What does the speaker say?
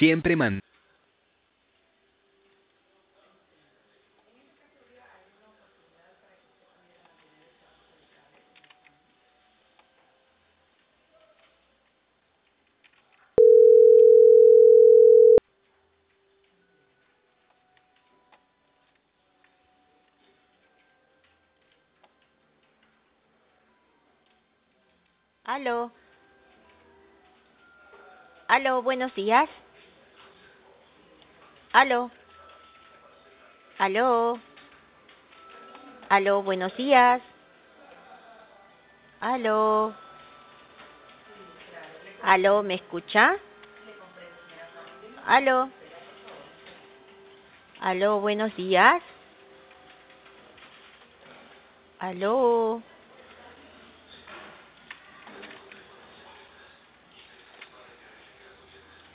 Siempre man. Aló, aló, buenos días. Aló, aló, aló, buenos días. Aló, aló, ¿me escucha? Aló, aló, buenos días. Aló.